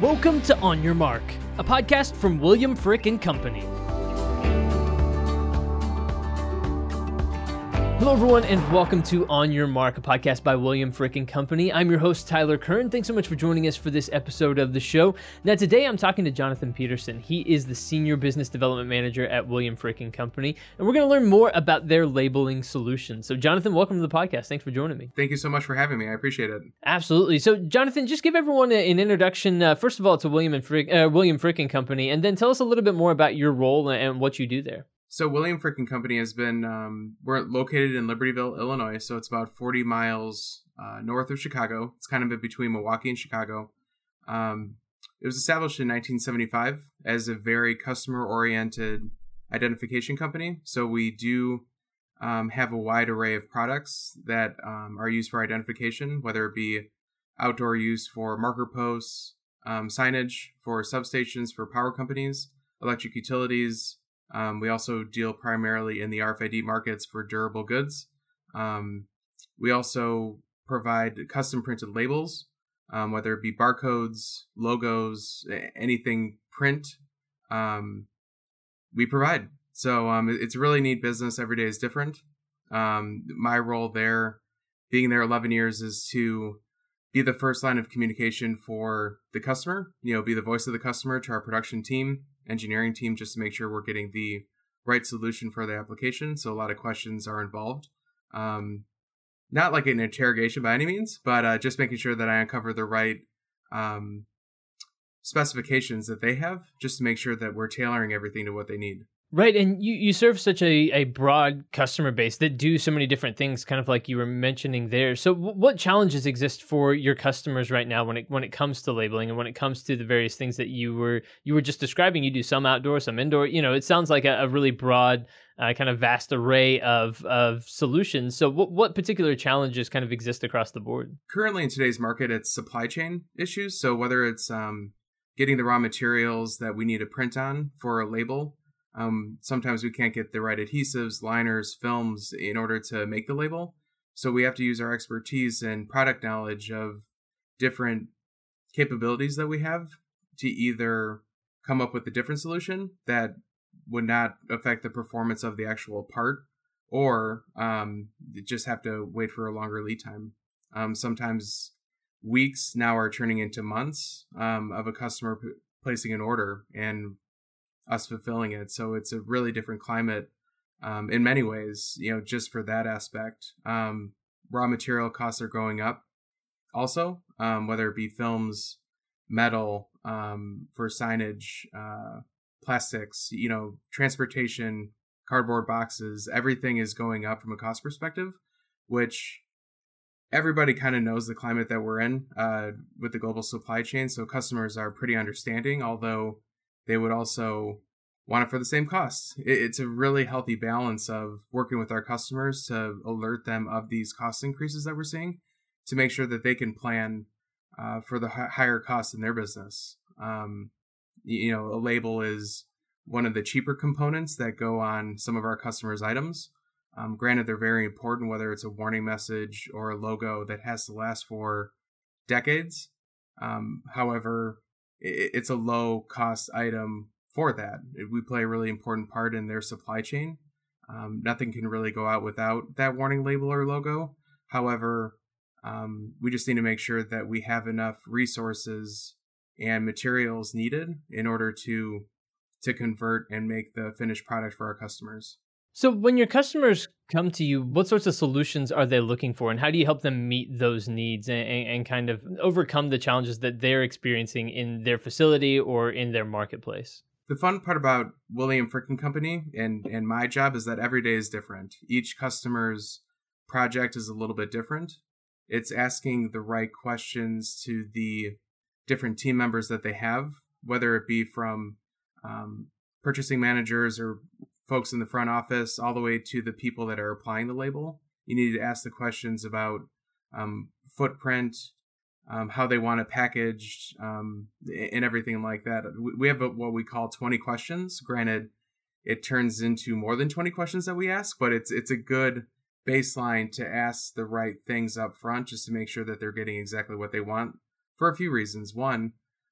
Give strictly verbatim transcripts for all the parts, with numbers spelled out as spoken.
Welcome to On Your Mark, a podcast from William Frick and Company. Hello, everyone, and welcome to On Your Mark, a podcast by William Frick and Company. I'm your host, Tyler Kern. Thanks so much for joining us for this episode of the show. Now, today I'm talking to Jonathan Peterson. He is the Senior Business Development Manager at William Frick and Company, and we're going to learn more about their labeling solutions. So, Jonathan, welcome to the podcast. Thanks for joining me. Thank you so much for having me. I appreciate it. Absolutely. So, Jonathan, just give everyone an introduction, uh, first of all, to William and Frick, uh, William Frick and Company, and then tell us a little bit more about your role and what you do there. So William Frick and Company has been, um, we're located in Libertyville, Illinois, so it's about forty miles uh, north of Chicago. It's kind of in between Milwaukee and Chicago. Um, it was established in nineteen seventy-five as a very customer-oriented identification company. So we do um, have a wide array of products that um, are used for identification, whether it be outdoor use for marker posts, um, signage for substations for power companies, electric utilities. Um, we also deal primarily in the R F I D markets for durable goods. Um, we also provide custom printed labels, um, whether it be barcodes, logos, anything print, um, we provide. So um, it's a really neat business. Every day is different. Um, my role there, being there eleven years, is to be the first line of communication for the customer, you know, be the voice of the customer to our production team, engineering team, just to make sure we're getting the right solution for the application. So a lot of questions are involved. Um, not like an interrogation by any means, but uh, just making sure that I uncover the right um, specifications that they have, just to make sure that we're tailoring everything to what they need. Right, and you, you serve such a, a broad customer base that do so many different things, kind of like you were mentioning there. So w- what challenges exist for your customers right now when it when it comes to labeling and when it comes to the various things that you were you were just describing? You do some outdoor, some indoor. You know, it sounds like a, a really broad, uh, kind of vast array of of solutions. So what what particular challenges kind of exist across the board? Currently in today's market, it's supply chain issues. So whether it's um, getting the raw materials that we need to print on for a label. Um, sometimes we can't get the right adhesives, liners, films in order to make the label. So we have to use our expertise and product knowledge of different capabilities that we have to either come up with a different solution that would not affect the performance of the actual part, or um, just have to wait for a longer lead time. Um, sometimes weeks now are turning into months um, of a customer p- placing an order and us fulfilling it. So it's a really different climate um, in many ways, you know, just for that aspect. Um, raw material costs are going up also, um, whether it be films, metal, um, for signage, uh, plastics, you know, transportation, cardboard boxes, everything is going up from a cost perspective, which everybody kind of knows the climate that we're in uh, with the global supply chain. So customers are pretty understanding, although they would also want it for the same cost. It's a really healthy balance of working with our customers to alert them of these cost increases that we're seeing, to make sure that they can plan uh, for the higher costs in their business. Um, you know, a label is one of the cheaper components that go on some of our customers' items. Um, granted, they're very important, whether it's a warning message or a logo that has to last for decades. Um, however, it's a low cost item for that. We play a really important part in their supply chain. Um, nothing can really go out without that warning label or logo. However, um, we just need to make sure that we have enough resources and materials needed in order to to convert and make the finished product for our customers. So when your customers come to you, what sorts of solutions are they looking for, and how do you help them meet those needs and, and, and kind of overcome the challenges that they're experiencing in their facility or in their marketplace? The fun part about William Frick and Company and, and my job is that every day is different. Each customer's project is a little bit different. It's asking the right questions to the different team members that they have, whether it be from um, purchasing managers or folks in the front office, all the way to the people that are applying the label. You need to ask the questions about um, footprint, um, how they want it packaged, um, and everything like that. We have what we call twenty questions. Granted, it turns into more than twenty questions that we ask, but it's it's a good baseline to ask the right things up front, just to make sure that they're getting exactly what they want for a few reasons. One,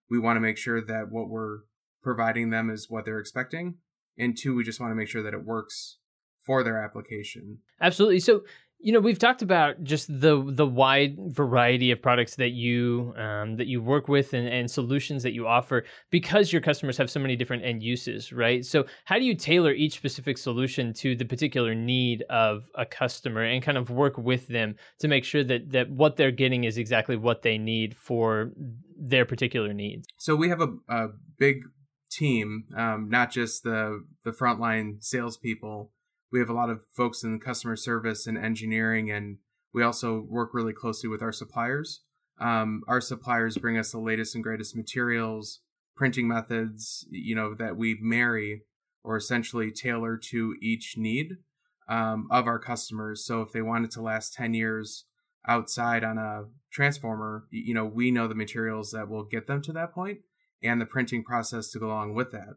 we want to make sure that what we're providing them is what they're expecting. And two, we just want to make sure that it works for their application. Absolutely. So, you know, we've talked about just the the wide variety of products that you um, that you work with and, and solutions that you offer because your customers have so many different end uses, right? So how do you tailor each specific solution to the particular need of a customer and kind of work with them to make sure that that what they're getting is exactly what they need for their particular needs? So we have a, a big team, um, not just the the frontline salespeople. We have a lot of folks in customer service and engineering, and we also work really closely with our suppliers. Um, our suppliers bring us the latest and greatest materials, printing methods, you know, that we marry or essentially tailor to each need um, of our customers. So if they want it to last ten years outside on a transformer, you know, we know the materials that will get them to that point and the printing process to go along with that.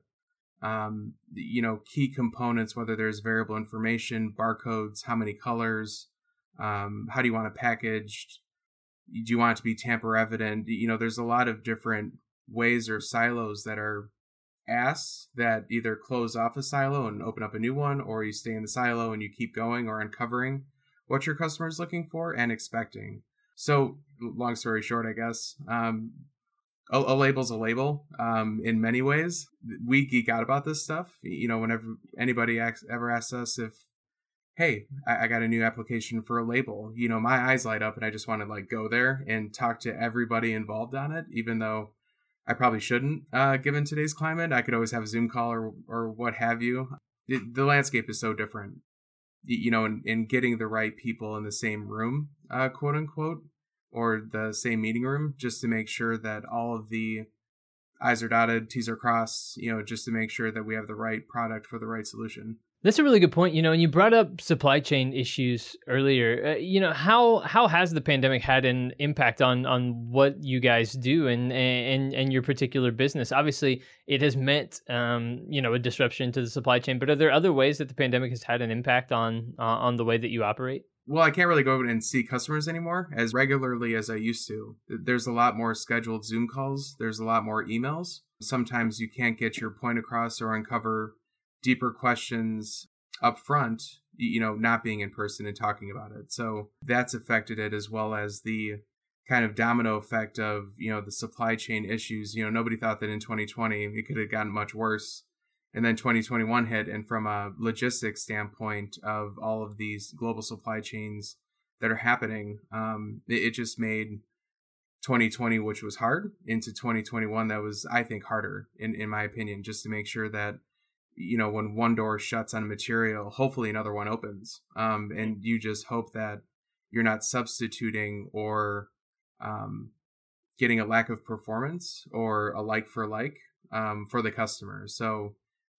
Um, you know, key components, whether there's variable information, barcodes, how many colors, um, how do you want it packaged? Do you want it to be tamper evident? You know, there's a lot of different ways or silos that are asked that either close off a silo and open up a new one, or you stay in the silo and you keep going or uncovering what your customer is looking for and expecting. So long story short, I guess, um, A, a label's a label um, in many ways. We geek out about this stuff. You know, whenever anybody asks, ever asks us if, hey, I, I got a new application for a label, you know, my eyes light up and I just want to like go there and talk to everybody involved on it, even though I probably shouldn't, uh, given today's climate. I could always have a Zoom call or, or what have you. It, the landscape is so different, you know, in, in getting the right people in the same room, uh, quote unquote, or the same meeting room, just to make sure that all of the I's are dotted, T's are crossed, you know, just to make sure that we have the right product for the right solution. That's a really good point. You know, and you brought up supply chain issues earlier. Uh, you know, how how has the pandemic had an impact on on what you guys do and and and your particular business? Obviously, it has meant um, you know, a disruption to the supply chain. But are there other ways that the pandemic has had an impact on uh, on the way that you operate? Well, I can't really go and see customers anymore as regularly as I used to. There's a lot more scheduled Zoom calls. There's a lot more emails. Sometimes you can't get your point across or uncover deeper questions up front, you know, not being in person and talking about it. So that's affected it, as well as the kind of domino effect of, you know, the supply chain issues. You know, nobody thought that in twenty twenty it could have gotten much worse. And then twenty twenty-one hit, and from a logistics standpoint of all of these global supply chains that are happening, um, it, it just made twenty twenty, which was hard, into twenty twenty-one that was, I think, harder, in, in my opinion, just to make sure that, you know, when one door shuts on a material, hopefully another one opens. Um, and you just hope that you're not substituting or um, getting a lack of performance or a like for like um, for the customer. So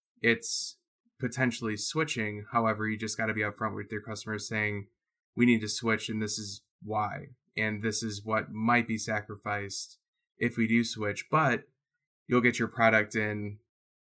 it's potentially switching. However, you just got to be upfront with your customers saying, we need to switch and this is why. And this is what might be sacrificed if we do switch, but you'll get your product in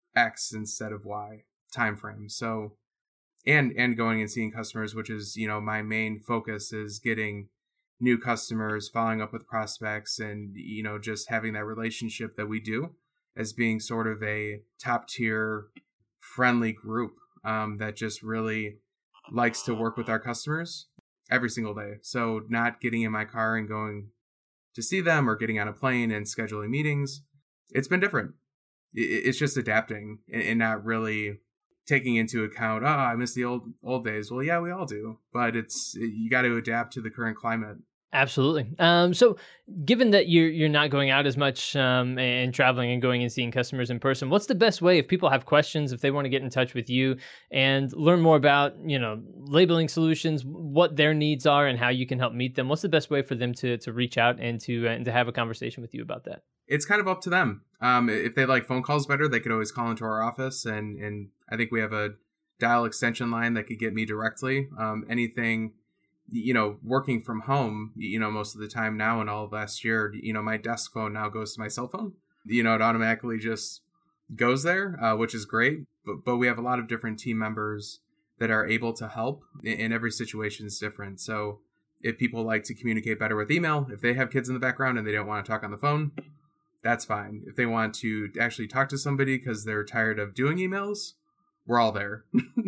X instead of Y time frame. So, and, and going and seeing customers, which is, you know, my main focus is getting new customers, following up with prospects, and, you know, just having that relationship that we do as being sort of a top tier friendly group um, that just really likes to work with our customers every single day. So not getting in my car and going to see them or getting on a plane and scheduling meetings. It's been different. It's just adapting and not really taking into account, oh, I miss the old old days. Well, yeah, we all do. But it's you got to adapt to the current climate. Absolutely. Um, so given that you're you're not going out as much um, and traveling and going and seeing customers in person, what's the best way if people have questions, if they want to get in touch with you and learn more about, you know, labeling solutions, what their needs are and how you can help meet them? What's the best way for them to to reach out and to uh, and to have a conversation with you about that? It's kind of up to them. Um, if they like phone calls better, they could always call into our office, and and I think we have a dial extension line that could get me directly. Um, anything. You know, working from home, you know, most of the time now and all of last year, you know, my desk phone now goes to my cell phone. You know, it automatically just goes there, uh, which is great. But, but we have a lot of different team members that are able to help, and every situation is different. So if people like to communicate better with email, if they have kids in the background and they don't want to talk on the phone, that's fine. If they want to actually talk to somebody because they're tired of doing emails, we're all there.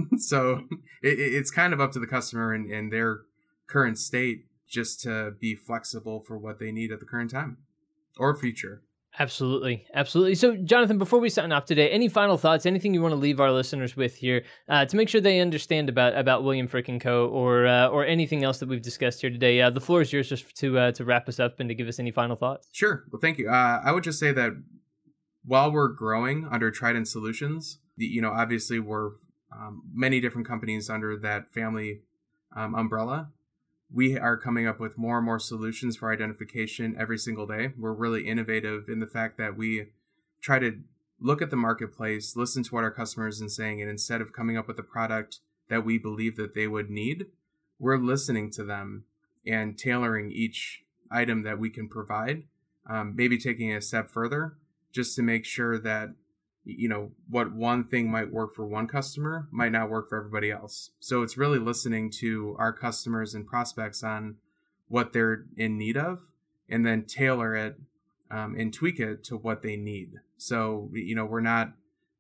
So it, it's kind of up to the customer and, and their current state just to be flexible for what they need at the current time or future. Absolutely. Absolutely. So, Jonathan, before we sign off today, any final thoughts, anything you want to leave our listeners with here uh, to make sure they understand about, about William Frick and Co. or uh, or anything else that we've discussed here today? Uh, the floor is yours just to uh, to wrap us up and to give us any final thoughts. Sure. Well, thank you. Uh, I would just say that while we're growing under Trident Solutions, the, you know, obviously we're um, many different companies under that family um, umbrella. We are coming up with more and more solutions for identification every single day. We're really innovative in the fact that we try to look at the marketplace, listen to what our customers are saying, and instead of coming up with a product that we believe that they would need, we're listening to them and tailoring each item that we can provide, um, maybe taking it a step further just to make sure that, you know, what one thing might work for one customer might not work for everybody else. So it's really listening to our customers and prospects on what they're in need of, and then tailor it um, and tweak it to what they need. So, you know, we're not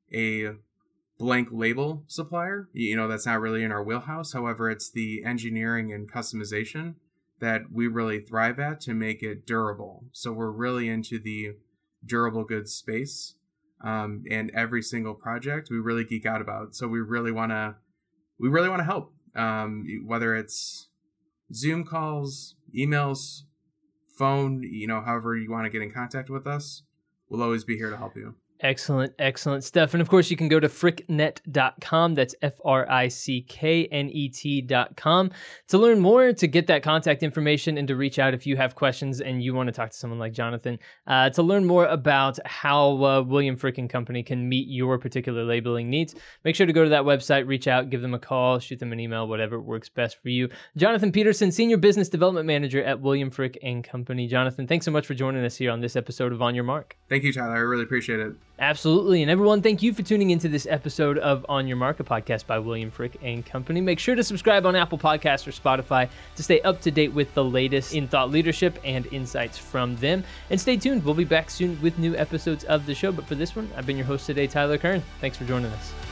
a blank label supplier. You know, that's not really in our wheelhouse. However, it's the engineering and customization that we really thrive at to make it durable. So we're really into the durable goods space. Um, and every single project we really geek out about. So we really want to, we really want to help, um, whether it's Zoom calls, emails, phone, you know, however you want to get in contact with us, we'll always be here to help you. Excellent, excellent stuff. And of course, you can go to frick net dot com. That's F R I C K N E T dot com to learn more, to get that contact information, and to reach out if you have questions and you want to talk to someone like Jonathan, uh, to learn more about how uh, William Frick and Company can meet your particular labeling needs. Make sure to go to that website, reach out, give them a call, shoot them an email, whatever works best for you. Jonathan Peterson, Senior Business Development Manager at William Frick and Company. Jonathan, thanks so much for joining us here on this episode of On Your Mark. Thank you, Tyler. I really appreciate it. Absolutely. And everyone, thank you for tuning into this episode of On Your Mark, a podcast by William Frick and Company. Make sure to subscribe on Apple Podcasts or Spotify to stay up to date with the latest in thought leadership and insights from them. And stay tuned. We'll be back soon with new episodes of the show. But for this one, I've been your host today, Tyler Kern. Thanks for joining us.